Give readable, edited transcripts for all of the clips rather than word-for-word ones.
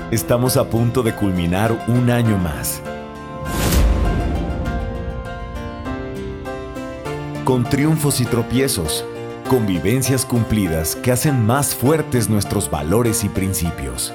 Estamos a punto de culminar un año más. Con triunfos y tropiezos, con vivencias cumplidas que hacen más fuertes nuestros valores y principios.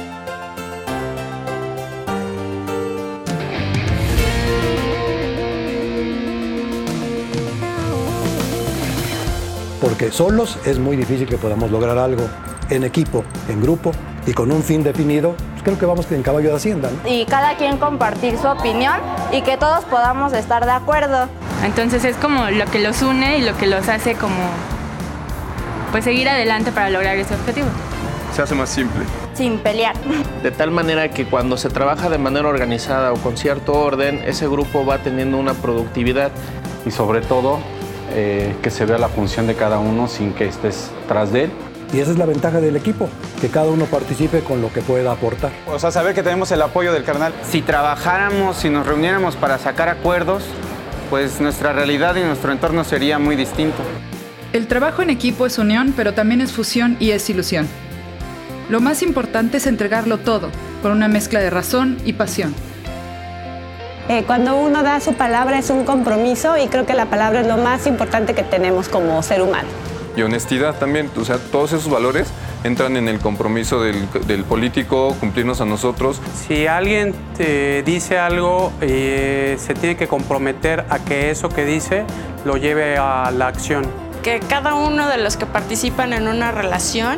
Porque solos es muy difícil que podamos lograr algo. En equipo, en grupo y con un fin definido, pues creo que vamos en caballo de hacienda, ¿no? Y cada quien compartir su opinión y que todos podamos estar de acuerdo. Entonces es como lo que los une y lo que los hace como pues seguir adelante para lograr ese objetivo. Se hace más simple. Sin pelear. De tal manera que cuando se trabaja de manera organizada o con cierto orden, ese grupo va teniendo una productividad. Y sobre todo, que se vea la función de cada uno sin que estés tras de él. Y esa es la ventaja del equipo, que cada uno participe con lo que pueda aportar. O sea, saber que tenemos el apoyo del carnal. Si trabajáramos, si nos reuniéramos para sacar acuerdos, pues nuestra realidad y nuestro entorno sería muy distinto. El trabajo en equipo es unión, pero también es fusión y es ilusión. Lo más importante es entregarlo todo, con una mezcla de razón y pasión. Cuando uno da su palabra es un compromiso y creo que la palabra es lo más importante que tenemos como ser humano. Y honestidad también, o sea, todos esos valores entran en el compromiso del político, cumplirnos a nosotros. Si alguien te dice algo, se tiene que comprometer a que eso que dice lo lleve a la acción. Que cada uno de los que participan en una relación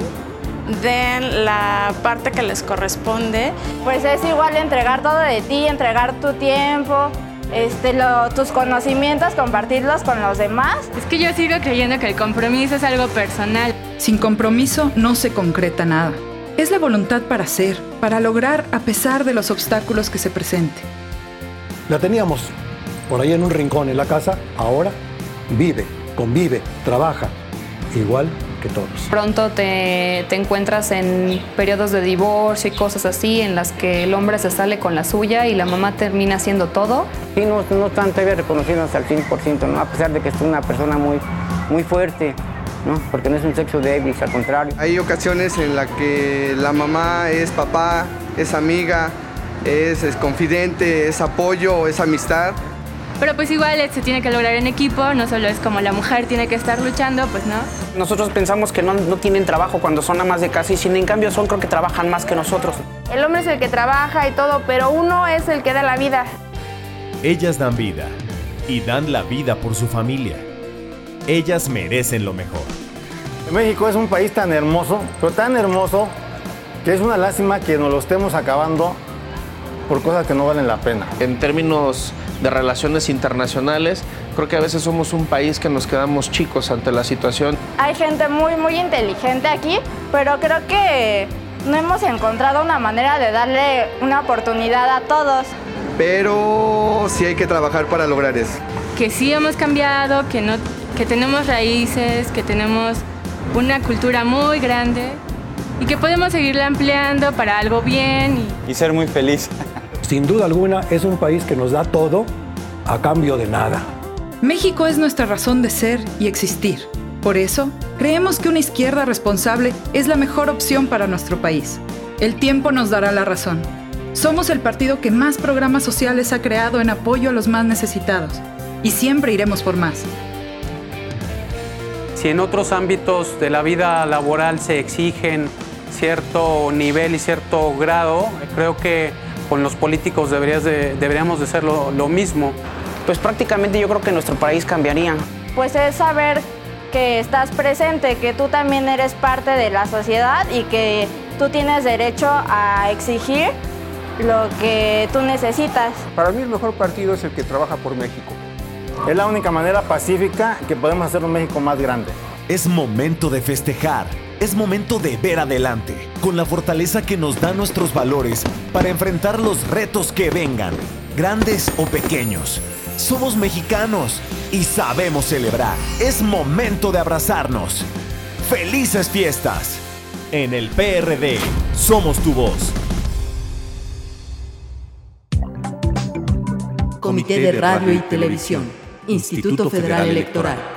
den la parte que les corresponde. Pues es igual entregar todo de ti, entregar tu tiempo, tus conocimientos, compartirlos con los demás. Es que yo sigo creyendo que el compromiso es algo personal. Sin compromiso no se concreta nada. Es la voluntad para hacer, para lograr a pesar de los obstáculos que se presenten. La teníamos por ahí en un rincón en la casa, ahora vive, convive, trabaja, igual que todos. Pronto te encuentras en periodos de divorcio y cosas así, en las que el hombre se sale con la suya y la mamá termina haciendo todo. Sí, no están todavía reconocidos al 100%, ¿no? A pesar de que es una persona muy fuerte, ¿no? Porque no es un sexo débil, al contrario. Hay ocasiones en las que la mamá es papá, es amiga, es confidente, es apoyo, es amistad. Pero pues igual se tiene que lograr en equipo, no solo es como la mujer tiene que estar luchando, pues no. Nosotros pensamos que no tienen trabajo cuando son amas de casa y sin en cambio creo que trabajan más que nosotros. El hombre es el que trabaja y todo, pero uno es el que da la vida. Ellas dan vida y dan la vida por su familia. Ellas merecen lo mejor. México es un país tan hermoso, pero tan hermoso, que es una lástima que nos lo estemos acabando por cosas que no valen la pena. En términos de relaciones internacionales, creo que a veces somos un país que nos quedamos chicos ante la situación. Hay gente muy inteligente aquí, pero creo que no hemos encontrado una manera de darle una oportunidad a todos. Pero sí hay que trabajar para lograr eso. Que sí hemos cambiado, que tenemos raíces, que tenemos una cultura muy grande y que podemos seguirla ampliando para algo bien. Y ser muy feliz. Sin duda alguna es un país que nos da todo a cambio de nada. México es nuestra razón de ser y existir. Por eso, creemos que una izquierda responsable es la mejor opción para nuestro país. El tiempo nos dará la razón. Somos el partido que más programas sociales ha creado en apoyo a los más necesitados. Y siempre iremos por más. Si en otros ámbitos de la vida laboral se exigen cierto nivel y cierto grado, creo que con los políticos deberíamos de ser lo mismo. Pues prácticamente yo creo que nuestro país cambiaría. Pues es saber que estás presente, que tú también eres parte de la sociedad y que tú tienes derecho a exigir lo que tú necesitas. Para mí el mejor partido es el que trabaja por México. Es la única manera pacífica que podemos hacer un México más grande. Es momento de festejar. Es momento de ver adelante, con la fortaleza que nos dan nuestros valores para enfrentar los retos que vengan, grandes o pequeños. Somos mexicanos y sabemos celebrar. Es momento de abrazarnos. ¡Felices fiestas! En el PRD, somos tu voz. Comité de Radio y Televisión, Instituto Federal Electoral.